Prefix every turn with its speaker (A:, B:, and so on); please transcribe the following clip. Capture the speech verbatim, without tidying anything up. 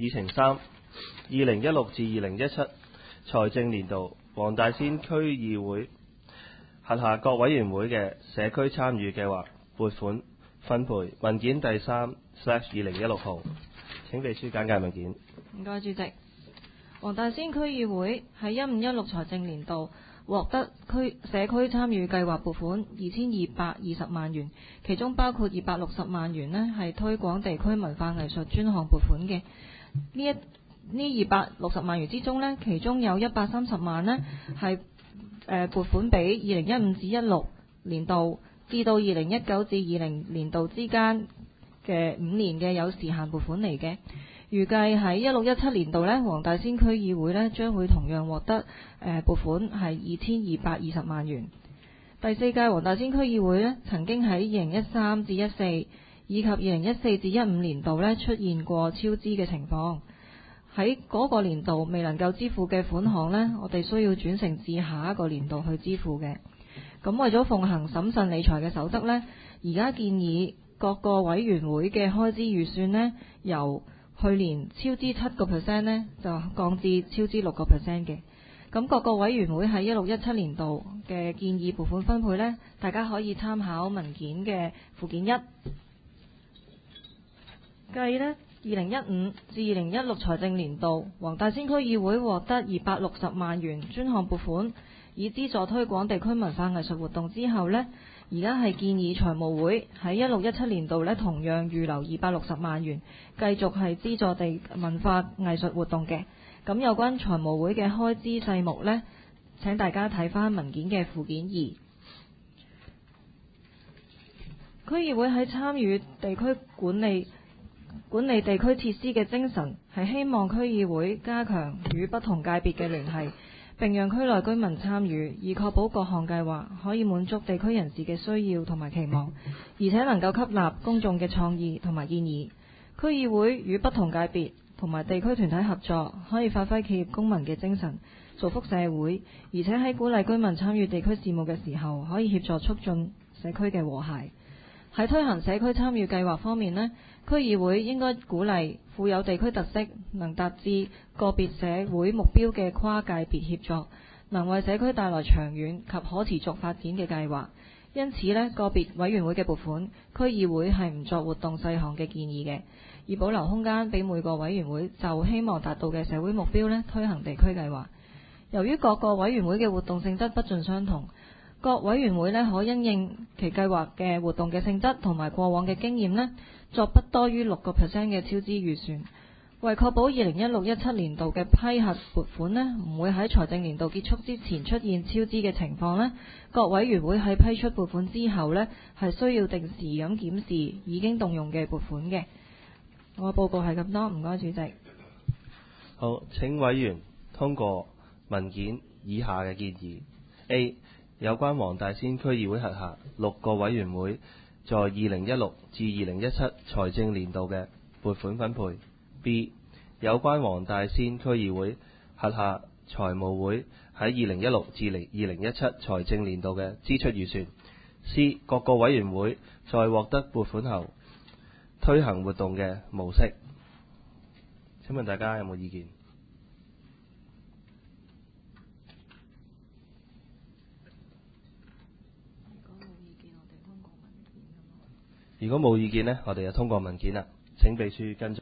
A: 議程三：二零一六至二零一七財政年度黃大仙區議會轄下各委員會嘅社區參與計劃撥款分配文件第三 slash 二零一六號，請秘書簡介文件。
B: 唔該，主席。黃大仙區議會喺一五一六財政年度獲得區社區參與計劃撥款二千二百二十萬元，其中包括二百六十萬元呢係推廣地區文化藝術專項撥款嘅。呢一呢二百六十萬元之中呢，其中有一百三十萬呢係誒撥款俾二零一五至一六年度至到二零一九至二零年度之間嘅五年嘅有時限撥款嚟嘅。預計喺一六一七年度呢，黃大仙區議會呢將會同樣獲得誒撥款係二千二百二十萬元。第四屆黃大仙區議會呢曾經喺二零一三至一四以及二零一四至一五年度呢出現過超支嘅情況。喺嗰個年度未能夠支付嘅款項呢，我哋需要轉成至下一個年度去支付嘅。咁為咗奉行審慎理財嘅守則呢，而家建議各個委員會嘅開支預算呢，由去年超支七個 percent 呢，就降至超支六個 percent 嘅。咁各個委員會喺一六一七年度嘅建議撥款分配呢，大家可以參考文件嘅附件一。計呢二零一五至二零一六財政年度，黃大仙區議會獲得二百六十萬元專項撥款，以資助推廣地區文化藝術活動之後呢，而家係建議財務會喺一六一七年度呢同樣預留二百六十萬元，繼續係資助地文化藝術活動嘅。咁有關財務會嘅開支細目呢，請大家睇返文件嘅附件二。區議會喺參與地區管理管理地區設施嘅精神，係希望區議會加強與不同界別嘅聯繫，並讓區內居民參與，以確保各項計劃可以滿足地區人士嘅需要同埋期望，而且能夠吸納公眾嘅創意同埋建議。區議會與不同界別同埋地區團體合作，可以發揮企業公民嘅精神，造福社會，而且喺鼓勵居民參與地區事務嘅時候，可以協助促進社區嘅和諧。喺推行社區參與計劃方面呢，區議會應該鼓勵富有地區特色、能達至個別社會目標嘅跨界別協作，能為社區帶來長遠及可持續發展嘅計劃。因此呢，個別委員會嘅撥款，區議會係唔作活動細項嘅建議嘅，以保留空間俾每個委員會就希望達到嘅社會目標呢推行地區計劃。由於各個委員會嘅活動性質不盡相同，各委員會呢可因應其計劃嘅活動嘅性質同埋過往嘅經驗呢，作不多於六個 percent 嘅超支預算。為確保二零一六一七年度嘅批核撥款呢唔會喺財政年度結束之前出現超支嘅情況呢，各委員會喺批出撥款之後呢係需要定時咁檢視已經動用嘅撥款嘅。我嘅報告係咁多，唔該主席。
A: 好，請委員通過文件以下嘅建議。A. 有關黃大仙區議會轄下六個委員會在二零一六至二零一七財政年度嘅撥款分配。B. 有關黃大仙區議會轄下財務會喺二零一六至二零一七財政年度嘅支出預算。C. 各個委員會在獲得撥款後推行活動嘅模式。請問大家有冇意見？如果冇意見呢，我哋就通過文件啦。請秘書跟進。